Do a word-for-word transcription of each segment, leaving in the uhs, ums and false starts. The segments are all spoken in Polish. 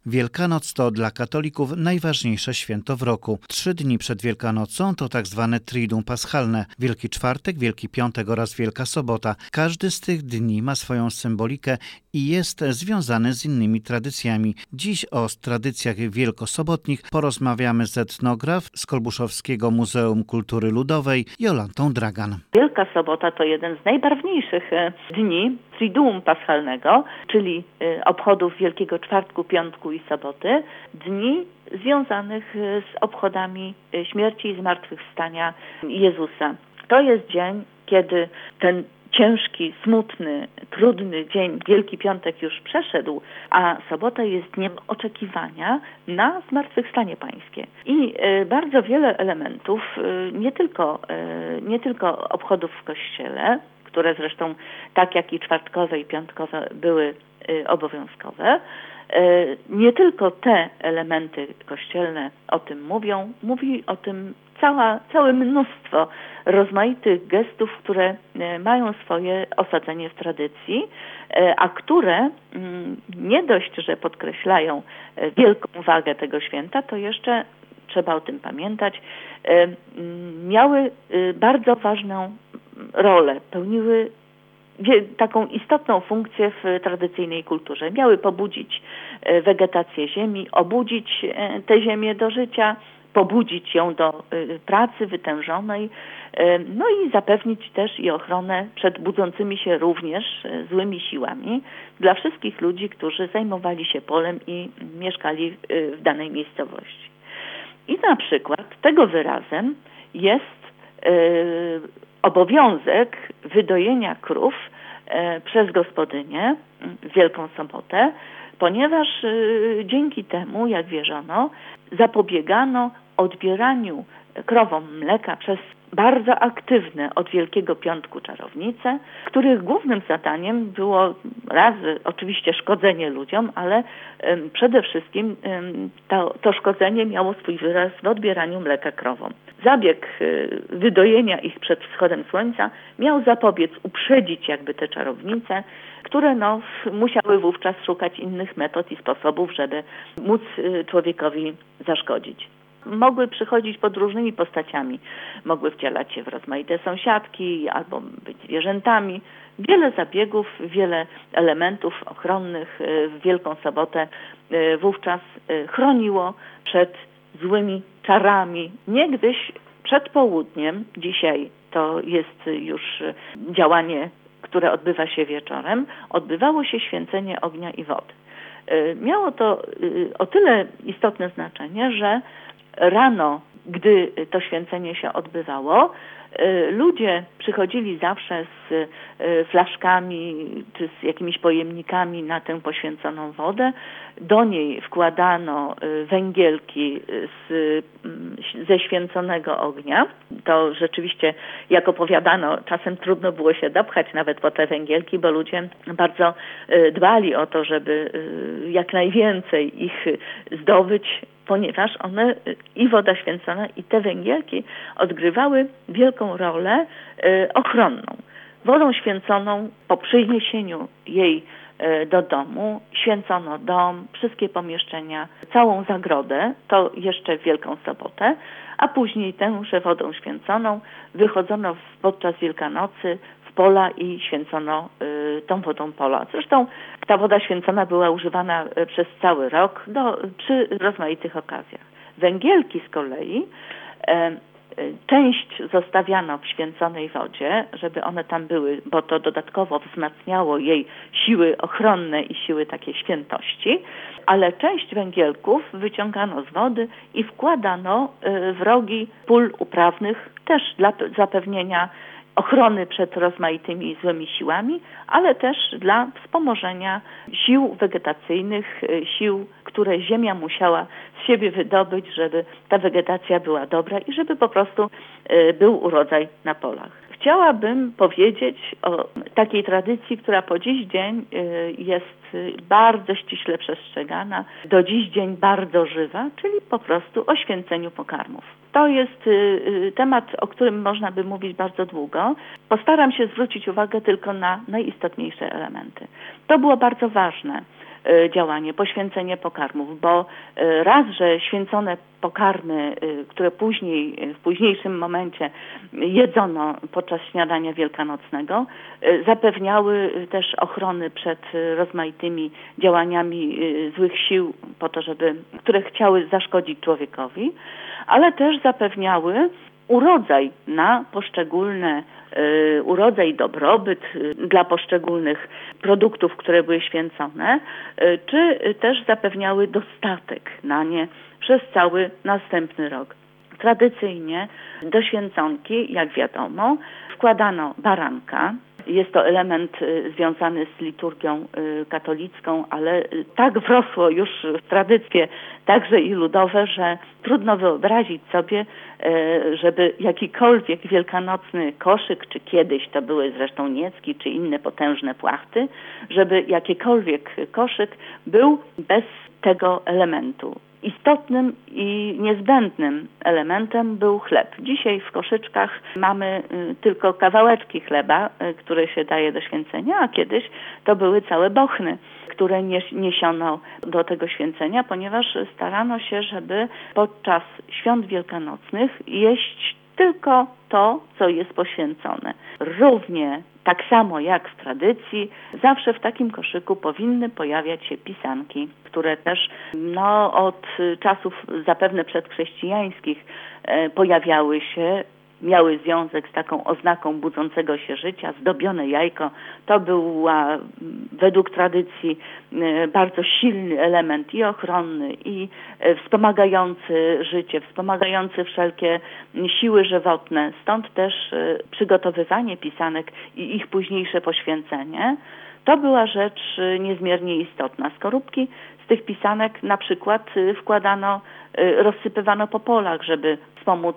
Wielkanoc to dla katolików najważniejsze święto w roku. Trzy dni przed Wielkanocą to tak zwane Triduum Paschalne. Wielki Czwartek, Wielki Piątek oraz Wielka Sobota. Każdy z tych dni ma swoją symbolikę i jest związany z innymi tradycjami. Dziś o tradycjach wielkosobotnich porozmawiamy z etnograf z Kolbuszowskiego Muzeum Kultury Ludowej Jolantą Dragan. Wielka Sobota to jeden z najbarwniejszych dni Triduum Paschalnego, czyli obchodów Wielkiego Czwartku, Piątku i Soboty, dni związanych z obchodami śmierci i zmartwychwstania Jezusa. To jest dzień, kiedy ten ciężki, smutny, trudny dzień, Wielki Piątek już przeszedł, a sobota jest dniem oczekiwania na zmartwychwstanie pańskie. I y, bardzo wiele elementów, y, nie tylko, y, nie tylko obchodów w Kościele, które zresztą tak jak i czwartkowe i piątkowe były y, obowiązkowe, y, nie tylko te elementy kościelne o tym mówią, mówi o tym Cała, całe mnóstwo rozmaitych gestów, które mają swoje osadzenie w tradycji, a które nie dość, że podkreślają wielką wagę tego święta, to jeszcze trzeba o tym pamiętać, miały bardzo ważną rolę, pełniły taką istotną funkcję w tradycyjnej kulturze. Miały pobudzić wegetację ziemi, obudzić tę ziemię do życia, pobudzić ją do y, pracy wytężonej, y, no i zapewnić też i ochronę przed budzącymi się również y, złymi siłami dla wszystkich ludzi, którzy zajmowali się polem i mieszkali y, w danej miejscowości. I na przykład tego wyrazem jest y, obowiązek wydojenia krów y, przez gospodynię w Wielką Sobotę, ponieważ y, dzięki temu, jak wierzono, zapobiegano odbieraniu krowom mleka przez bardzo aktywne od Wielkiego Piątku czarownice, których głównym zadaniem było raz oczywiście szkodzenie ludziom, ale um, przede wszystkim um, to, to szkodzenie miało swój wyraz w odbieraniu mleka krowom. Zabieg y, wydojenia ich przed wschodem słońca miał zapobiec, uprzedzić jakby te czarownice, które no, musiały wówczas szukać innych metod i sposobów, żeby móc y, człowiekowi zaszkodzić. Mogły przychodzić pod różnymi postaciami. Mogły wcielać się w rozmaite sąsiadki albo być zwierzętami. Wiele zabiegów, wiele elementów ochronnych w Wielką Sobotę wówczas chroniło przed złymi czarami. Niegdyś przed południem, dzisiaj to jest już działanie, które odbywa się wieczorem, odbywało się święcenie ognia i wody. Miało to o tyle istotne znaczenie, że rano, gdy to święcenie się odbywało, ludzie przychodzili zawsze z flaszkami czy z jakimiś pojemnikami na tę poświęconą wodę. Do niej wkładano węgielki z, ze święconego ognia. To rzeczywiście, jak opowiadano, czasem trudno było się dopchać nawet po te węgielki, bo ludzie bardzo dbali o to, żeby jak najwięcej ich zdobyć, ponieważ one i woda święcona, i te węgielki odgrywały wielką rolę y, ochronną. Wodą święconą po przyniesieniu jej y, do domu święcono dom, wszystkie pomieszczenia, całą zagrodę, to jeszcze w Wielką Sobotę, a później tęże wodą święconą wychodzono podczas Wielkanocy w pola i święcono y, tą wodą pola. Zresztą ta woda święcona była używana y, przez cały rok do, przy rozmaitych okazjach. Węgielki z kolei y, y, część zostawiano w święconej wodzie, żeby one tam były, bo to dodatkowo wzmacniało jej siły ochronne i siły takiej świętości, ale część węgielków wyciągano z wody i wkładano y, w rogi pól uprawnych też dla zapewnienia ochrony przed rozmaitymi złymi siłami, ale też dla wspomożenia sił wegetacyjnych, sił, które ziemia musiała z siebie wydobyć, żeby ta wegetacja była dobra i żeby po prostu był urodzaj na polach. Chciałabym powiedzieć o takiej tradycji, która po dziś dzień jest bardzo ściśle przestrzegana, do dziś dzień bardzo żywa, czyli po prostu o święceniu pokarmów. To jest temat, o którym można by mówić bardzo długo. Postaram się zwrócić uwagę tylko na najistotniejsze elementy. To było bardzo ważne działanie, poświęcenie pokarmów, bo raz, że święcone pokarmy, które później, w późniejszym momencie jedzono podczas śniadania wielkanocnego, zapewniały też ochrony przed rozmaitymi działaniami złych sił, po to, żeby, które chciały zaszkodzić człowiekowi, ale też zapewniały urodzaj na poszczególne, y, urodzaj, dobrobyt y, dla poszczególnych produktów, które były święcone, y, czy też zapewniały dostatek na nie przez cały następny rok. Tradycyjnie do święconki, jak wiadomo, wkładano baranka. Jest to element y, związany z liturgią y, katolicką, ale y, tak wrosło już w tradycje także i ludowe, że trudno wyobrazić sobie, y, żeby jakikolwiek wielkanocny koszyk, czy kiedyś to były zresztą niecki, czy inne potężne płachty, żeby jakikolwiek koszyk był bez tego elementu. Istotnym i niezbędnym elementem był chleb. Dzisiaj w koszyczkach mamy y, tylko kawałeczki chleba, y, które się daje do święcenia, a kiedyś to były całe bochny, które nies- niesiono do tego święcenia, ponieważ starano się, żeby podczas świąt wielkanocnych jeść tylko to, co jest poświęcone. Równie tak samo jak w tradycji, zawsze w takim koszyku powinny pojawiać się pisanki, które też no, od czasów zapewne przedchrześcijańskich e, pojawiały się, miały związek z taką oznaką budzącego się życia. Zdobione jajko to była według tradycji e, bardzo silny element i ochronny, i e, wspomagający życie, wspomagający wszelkie siły żywotne. Stąd też e, przygotowywanie pisanek i ich późniejsze poświęcenie to była rzecz e, niezmiernie istotna. Skorupki z tych pisanek na przykład e, wkładano, e, rozsypywano po polach, żeby wspomóc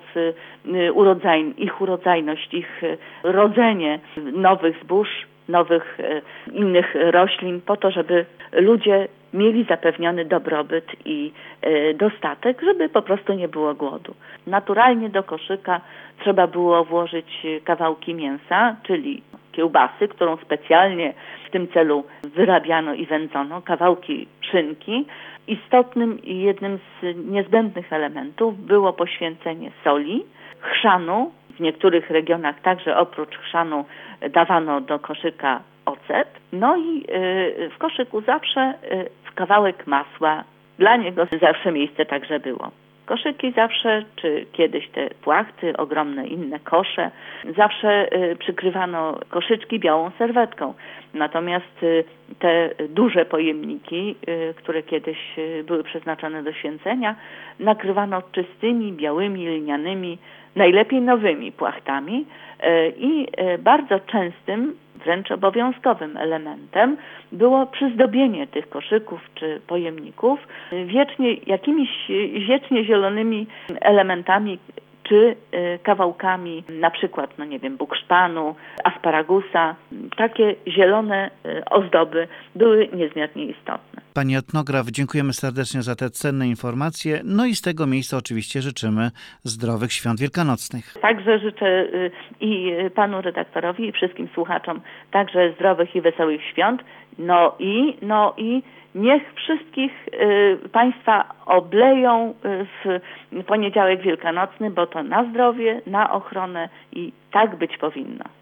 urodzaj, ich urodzajność, ich rodzenie nowych zbóż, nowych innych roślin, po to, żeby ludzie mieli zapewniony dobrobyt i dostatek, żeby po prostu nie było głodu. Naturalnie do koszyka trzeba było włożyć kawałki mięsa, czyli kiełbasy, którą specjalnie w tym celu wyrabiano i wędzono, kawałki szynki. Istotnym i jednym z niezbędnych elementów było poświęcenie soli, chrzanu. W niektórych regionach także oprócz chrzanu dawano do koszyka ocet. No i w koszyku zawsze kawałek masła. Dla niego zawsze miejsce także było. Koszyki zawsze, czy kiedyś te płachty, ogromne inne kosze, zawsze y, przykrywano koszyczki białą serwetką. Natomiast y, te duże pojemniki, y, które kiedyś y, były przeznaczone do święcenia, nakrywano czystymi, białymi, linianymi, najlepiej nowymi płachtami y, i y, bardzo częstym, wręcz obowiązkowym elementem było przyzdobienie tych koszyków czy pojemników wiecznie, jakimiś wiecznie zielonymi elementami czy kawałkami na przykład, no nie wiem, bukszpanu, asparagusa. Takie zielone ozdoby były niezmiernie istotne. Pani etnograf, dziękujemy serdecznie za te cenne informacje. No i z tego miejsca oczywiście życzymy zdrowych świąt wielkanocnych. Także życzę i panu redaktorowi, i wszystkim słuchaczom także zdrowych i wesołych świąt. No i, no i niech wszystkich y, Państwa obleją w poniedziałek wielkanocny, bo to na zdrowie, na ochronę i tak być powinno.